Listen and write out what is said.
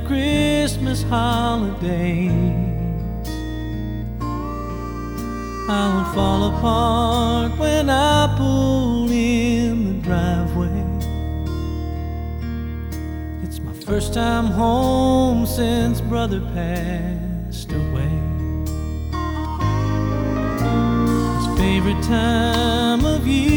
Christmas holidays. I would fall apart when I pulled in the driveway. It's my first time home since brother passed away. His favorite time of year